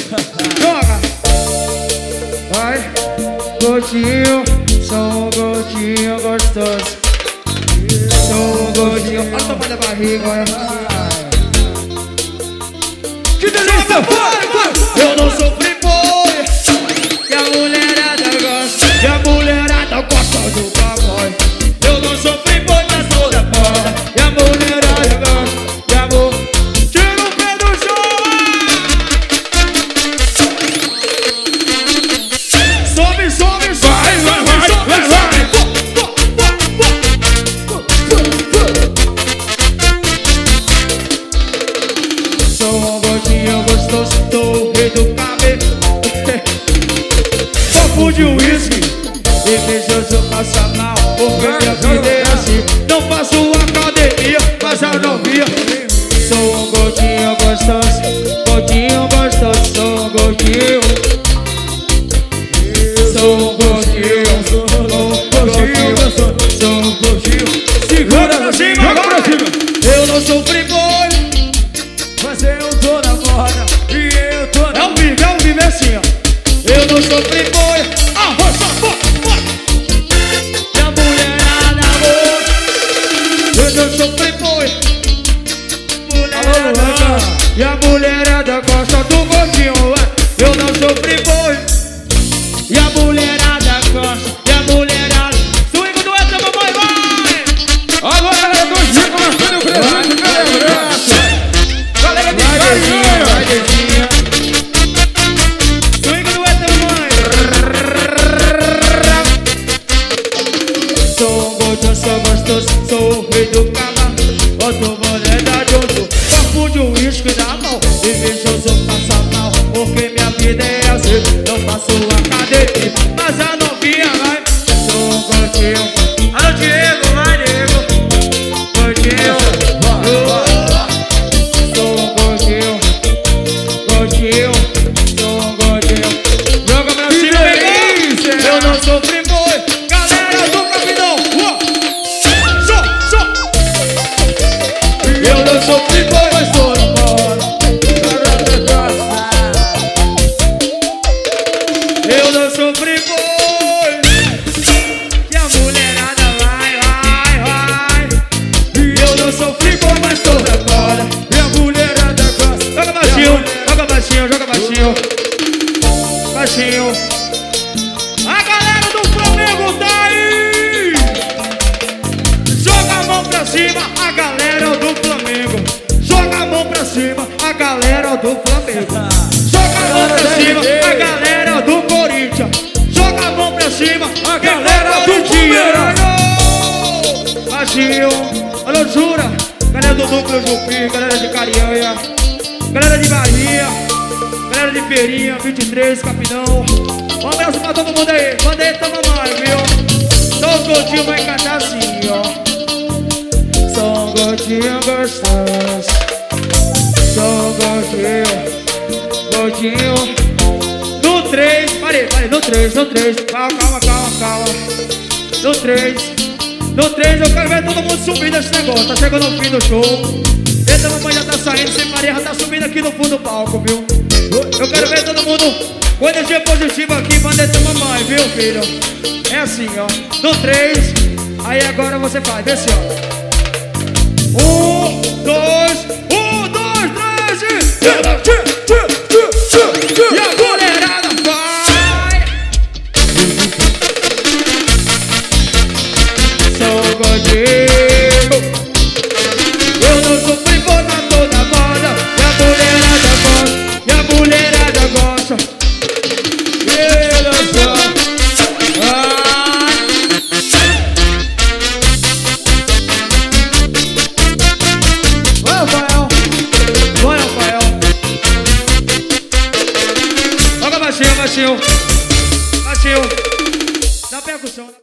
Joga! Vai! Gordinho, sou um gordinho gostoso. Sou um gordinho. Olha o tamanho da barriga, olha. Que delícia! Eu não sou playboy, e a mulherada gosta. E a mulherada gosta do playboy. Eu não sou playboy, mas sou da porra. E a mulherada gosta. E a tira o pé do chão. Sobe, sobe, sobe. Sou um gordinho gostoso, sou o rei do cabelo. Copo de uísque, invejoso passa mal, porque minha vida é assim. Não faço academia, mas eu não via. Sou um gordinho gostoso, gordinho gostoso, sou um gordinho. Sou um gordinho, sou um gordinho gostoso, sou um gordinho. Segura pra cima, agora! Eu não sou playboy, mas eu tô na moda e eu tô na... É um vivo assim, ó. Eu não sou playboy, arrocha, bora! E a mulherada gosta. Eu não sou playboy, mulherada. E a mulherada gosta do gordinho, ué. Eu não sou playboy, e a mulherada gosta. E a mulherada... Swing do essa, mamãe, vai! Agora é gordinho começando o presente, galera de carinho, vai dedinha. Swing do essa, mamãe. Sou um gordinho, sou gostoso, sou o rei do cavalo. Boto mulher junto, copo de uísque na mão. Invejoso passa mal, porque minha vida é assim. Não faço academia, mas a novinha vai. Sou um gordinho. Alô, Diego, vai, Diego. Gordinho, sou um gordinho, gordinho, sou um gordinho. Joga pra cima, bebê. Eu não sou playboy, galera do Capitão. Eu não sou playboy, mas sou na moda. Eu não sou playboy, que a mulherada vai. Eu não sou playboy, mas sou da moda. e a mulherada gosta. Joga baixinho, joga baixinho, joga baixinho. Baixinho. A galera do Flamengo tá aí! Joga a mão pra cima, a galera do Flamengo. Joga a mão pra cima, a galera do Flamengo. Joga a mão pra cima, a galera do Corinthians. Joga a mão pra cima, a galera do Dinheiro. Baixinho. Alô, Jura. Galera do Núcleo Jupim, galera de Carianha, galera de Bahia, galera de Feirinha, 23, Capinão. Um abraço pra todo mundo aí. Manda aí, tamo mais, viu? Só os gordinhos vai cantar assim, ó. Sou um gordinho gostoso, sou um gordinho. No 3, parei, no 3. Calma. No 3 eu quero ver todo mundo subir nesse negócio. Tá chegando o fim do show. Eita, mamãe já tá saindo, sem Maria já tá subindo aqui no fundo do palco, viu? Eu quero ver todo mundo com energia positiva aqui, mandeta mamãe, viu, filho? É assim, ó. No 3, aí agora você faz, vê assim, ó. 1, 2, 3 e a mulherada vai. Sou gordinho, eu não sou playboy, mas tô na moda. E a mulherada gosta, e a mulherada gosta. E dança. Vai, Rafael. Joga baixinho.